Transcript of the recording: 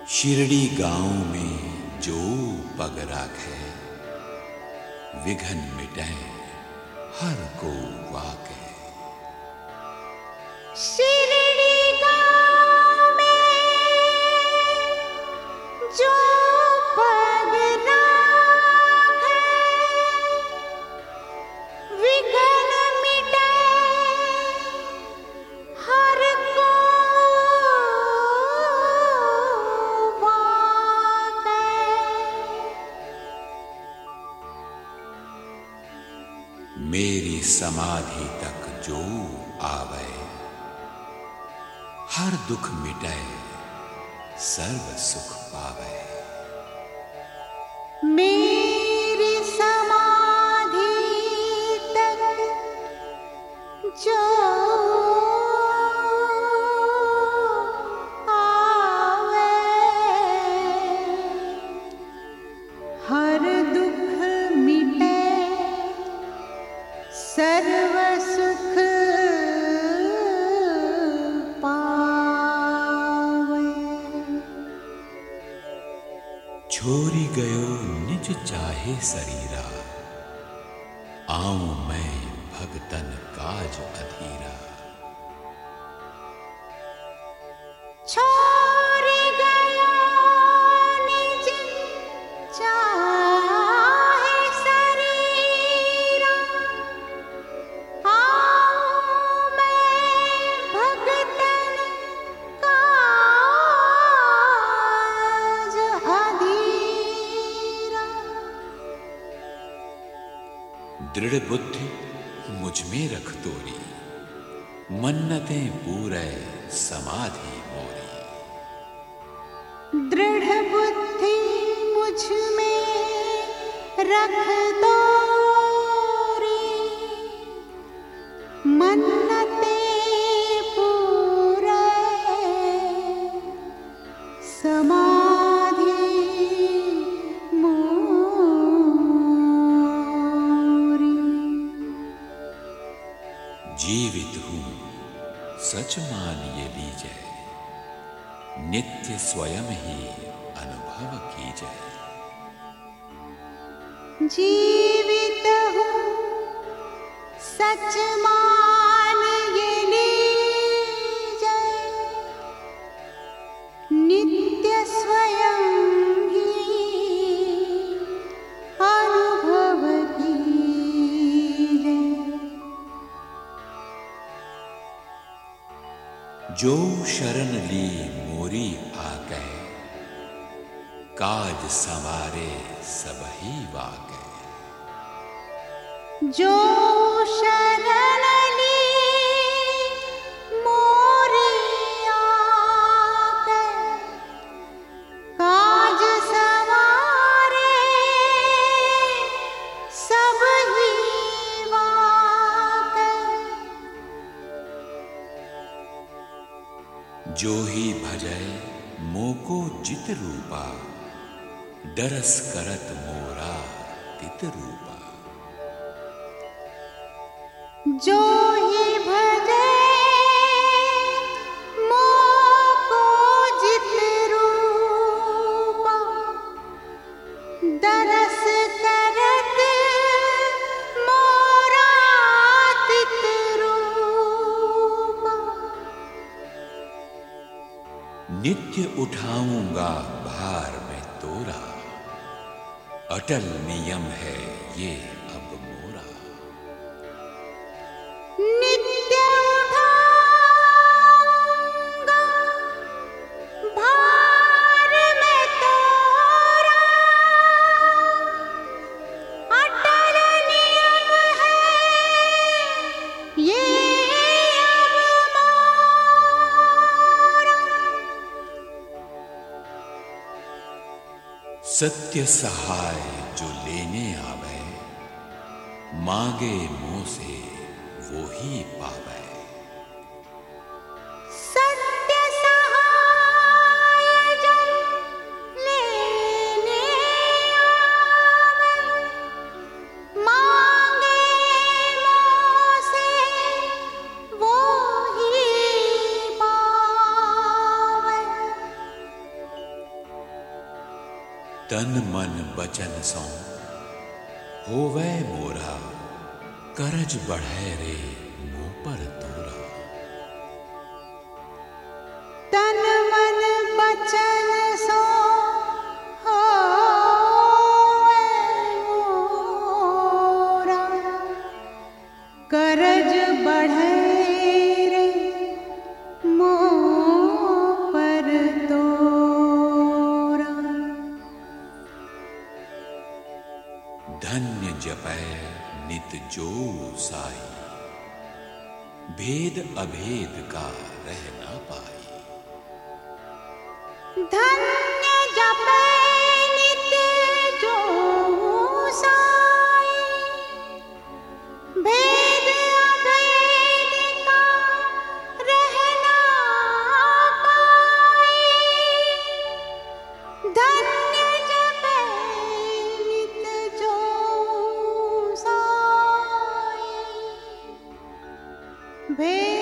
शिरडी गांव में जो पग राखे, विघन मिटै हर को वाके। शिरडी गांव में जो पग राखे, विघन मिटै हर को वाके। मेरी समाधि तक जो आवे, हर दुख मिटै सर्व सुख पावे। मेरी समाधि तक जो आवे, हर दुख मिटे सर्व सुख पावे। छोरी गयो निज चाहे शरीरा, आऊं मैं भगतन काज अधीरा। छोड़ गयो निज चाहे शरीरा, आऊं मैं भगतन काज अधीरा। दृढ़ बुद्धि मुझ में रख तोरी, मन्नतें पूरै समाधि मोरी। दृढ़ बुद्धि मुझ में रख तोरी, मन्नतें पूरै समाधि मोरी। जीवित हूं सच मान ये लीजै, नित्य स्वयं ही अनुभव कीजै। जीवित हूँ सच मान ये लीजै, नित्य स्वयं ही अनुभव कीजै। जो शरण ली मोरी आकै, काज संवारे सबही वाकै। जो शरण ली मोरी आकै, काज संवारे सबही वाकै। जो ही भजै मोको जित रूपा, दरस करत मोरा तित रूपा। जो ही भजे मोको जित रूपा, दरस करत मोरा तित रूपा। नित्य उठाऊंगा भार में तोरा, अटल नियम है ये अब मोरा। नित्य उठाऊंगा भार में तोरा, अटल नियम है ये अब मोरा। सत्य सहाय जो लेने आवे, मांगे मुंह से वो ही पावे। सत्य सहाय जो लेने आवे, मांगे मुँह से वो ही पावे। तन मन बचन सौ होवै मोरा, करज बढ़ै रे मुँह पर तोरा। तन मन बचन सो मोरा, करज बढ़ै रे मोह पर तोरा। धन्य जपै नित जो साई, भेद अभेद का रह ना पाई। धन्य जपै नित जो साई, भेद अभेद का रह ना पाई। धन्य जपै नित जो साई, भेद